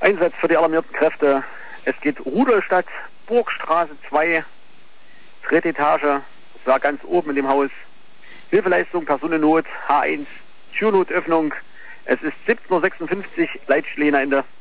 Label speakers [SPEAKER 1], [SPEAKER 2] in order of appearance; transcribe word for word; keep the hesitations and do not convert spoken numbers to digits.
[SPEAKER 1] Einsatz für die alarmierten Kräfte. Es geht Rudolstadt, Burgstraße zwei, dritte Etage, das war ganz oben in dem Haus. Hilfeleistung, Personennot, H eins, Türnotöffnung. Es ist siebzehn Uhr sechsundfünfzig, Leitstelle Ende.